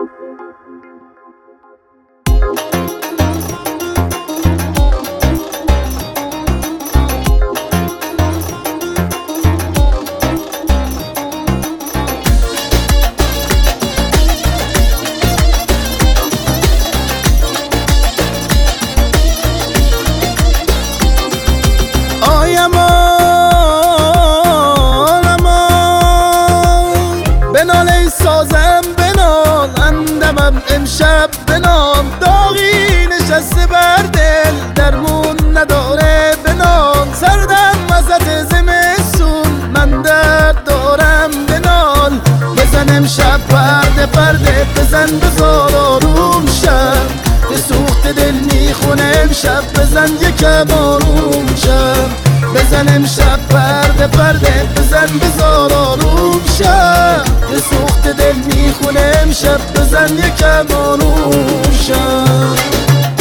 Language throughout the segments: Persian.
امشب بنام داغی نشسته بر دل درمون نداره بنام سردم وسط زمستون من درد دارم بنال بزن امشب پرده بزن بزار آروم شب به سوخت دل میخونه امشب بزن یکم آروم شب بزن امشب پرده بزن بزار آروم شب به سوخت دل میخونه امشب بزن یکم آروم شب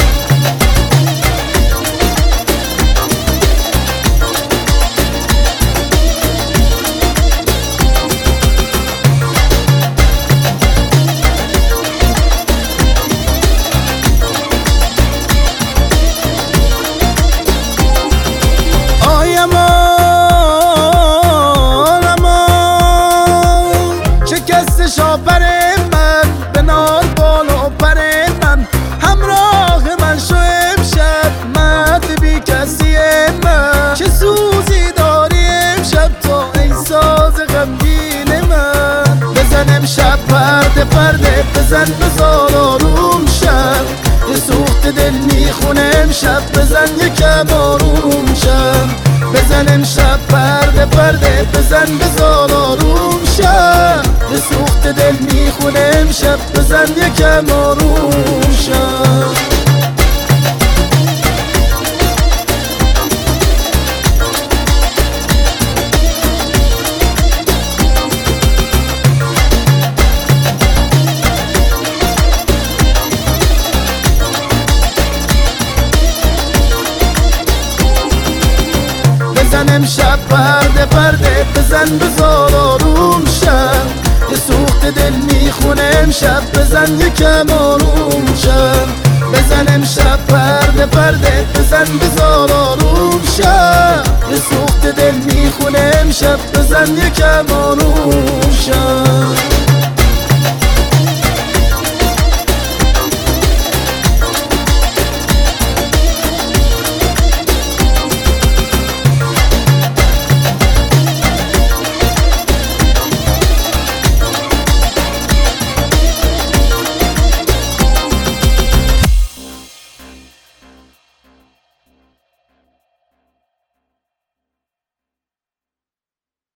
شاپر من بنال بالا پر من همراه من شو امشب مرد بی کسی من چه سوزی داری امشب تا ای ساز غمگین من بزن امشب پرده بزن بزار آروم شب یه سوخت دل میخونه امشب بزن یکم آروم شب بزن امشب پرده بزن بزار آروم شب به سوخت دل میخونه امشب بزن یکم آروم شب بزن امشب پرده بزن بزار آروم شب یه سوخت دل میخونه امشب بزن یکم آروم شب بزن امشب پرده بزن بزار آروم شب یه سوخت دل میخونه امشب بزن یکم آروم شب